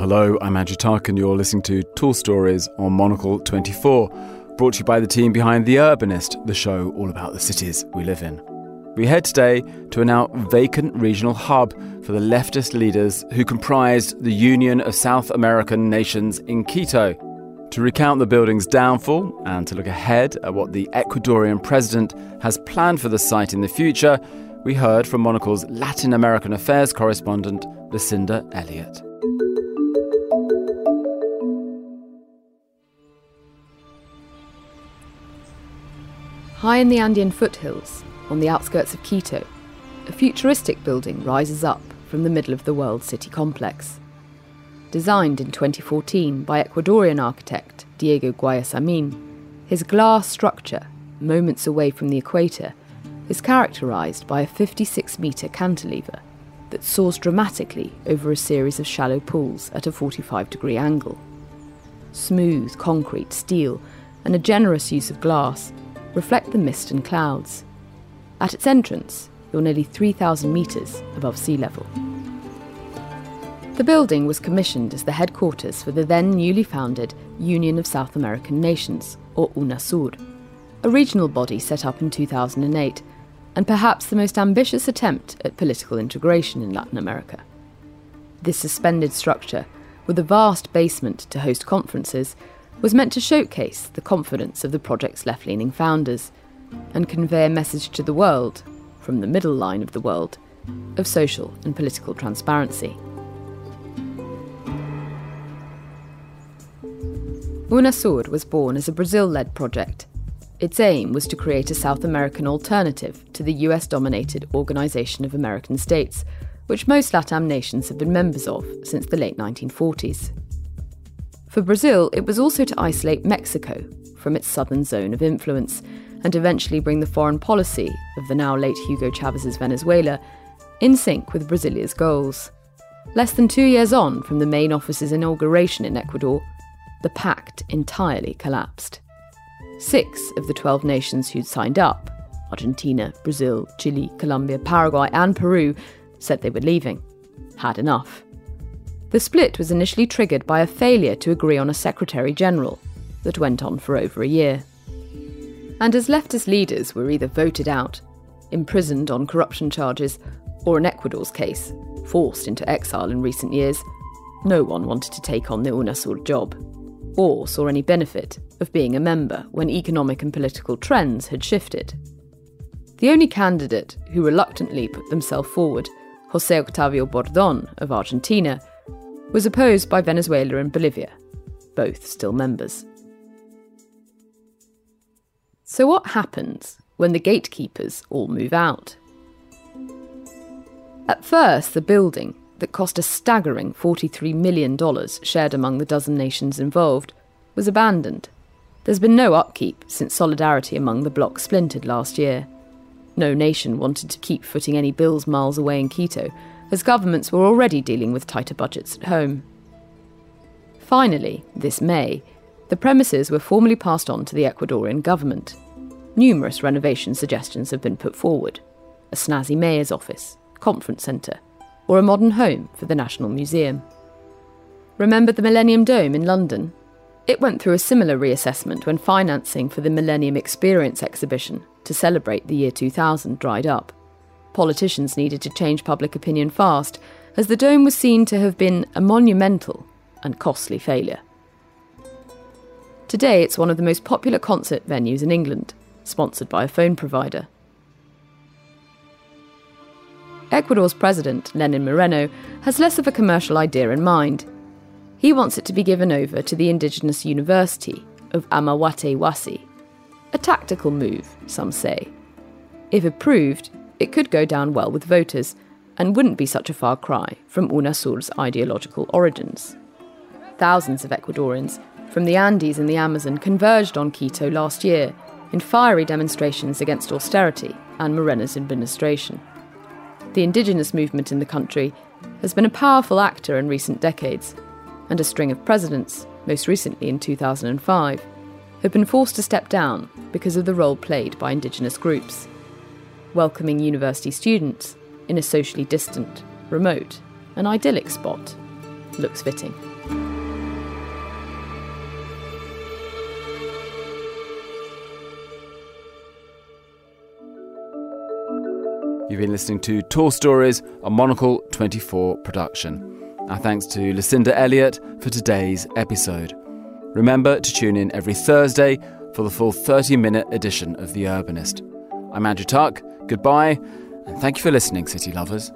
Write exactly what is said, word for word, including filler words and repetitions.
hello, I'm Andrew Tark and you're listening to Tall Stories on Monocle twenty-four, brought to you by the team behind The Urbanist, the show all about the cities we live in. We head today to a now vacant regional hub for the leftist leaders who comprised the Union of South American Nations in Quito, to recount the building's downfall and to look ahead at what the Ecuadorian president has planned for the site in the future. We heard from Monocle's Latin American Affairs correspondent, Lucinda Elliott. High in the Andean foothills, on the outskirts of Quito, a futuristic building rises up from the middle of the world city complex. Designed in twenty fourteen by Ecuadorian architect Diego Guayasamín, his glass structure, moments away from the equator, is characterised by a fifty-six metre cantilever that soars dramatically over a series of shallow pools at a forty-five degree angle. Smooth concrete, steel, and a generous use of glass reflect the mist and clouds. At its entrance, you're nearly three thousand metres above sea level. The building was commissioned as the headquarters for the then newly founded Union of South American Nations, or UNASUR, a regional body set up in two thousand eight, and perhaps the most ambitious attempt at political integration in Latin America. This suspended structure, with a vast basement to host conferences, was meant to showcase the confidence of the project's left-leaning founders and convey a message to the world, from the middle line of the world, of social and political transparency. UNASUR was born as a Brazil-led project. Its aim was to create a South American alternative to the U S-dominated Organization of American States, which most LATAM nations have been members of since the late nineteen forties. For Brazil, it was also to isolate Mexico from its southern zone of influence and eventually bring the foreign policy of the now late Hugo Chávez's Venezuela in sync with Brasilia's goals. Less than two years on from the main office's inauguration in Ecuador, the pact entirely collapsed. Six of the twelve nations who'd signed up, Argentina, Brazil, Chile, Colombia, Paraguay and Peru, said they were leaving. Had enough. The split was initially triggered by a failure to agree on a Secretary-General that went on for over a year. And as leftist leaders were either voted out, imprisoned on corruption charges, or in Ecuador's case, forced into exile in recent years, no one wanted to take on the UNASUR job, or saw any benefit of being a member when economic and political trends had shifted. The only candidate who reluctantly put themselves forward, José Octavio Bordón of Argentina, was opposed by Venezuela and Bolivia, both still members. So what happens when the gatekeepers all move out? At first, the building, that cost a staggering forty-three million dollars shared among the dozen nations involved, was abandoned. There's been no upkeep since solidarity among the bloc splintered last year. No nation wanted to keep footing any bills miles away in Quito, as governments were already dealing with tighter budgets at home. Finally, this May, the premises were formally passed on to the Ecuadorian government. Numerous renovation suggestions have been put forward: a snazzy mayor's office, conference centre, or a modern home for the National Museum. Remember the Millennium Dome in London? It went through a similar reassessment when financing for the Millennium Experience exhibition to celebrate the year two thousand dried up. Politicians needed to change public opinion fast, as the dome was seen to have been a monumental and costly failure. Today it's one of the most popular concert venues in England, sponsored by a phone provider. Ecuador's president, Lenin Moreno, has less of a commercial idea in mind. He wants it to be given over to the indigenous University of Amawaté Wasi. A tactical move, some say. If approved, it could go down well with voters and wouldn't be such a far cry from UNASUR's ideological origins. Thousands of Ecuadorians from the Andes and the Amazon converged on Quito last year in fiery demonstrations against austerity and Moreno's administration. The indigenous movement in the country has been a powerful actor in recent decades, and a string of presidents, most recently in two thousand five, have been forced to step down because of the role played by indigenous groups. Welcoming university students in a socially distant, remote and idyllic spot looks fitting. You've been listening to Tall Stories, a Monocle twenty-four production. Our thanks to Lucinda Elliott for today's episode. Remember to tune in every Thursday for the full thirty-minute edition of The Urbanist. I'm Andrew Tuck. Goodbye, and thank you for listening, city lovers.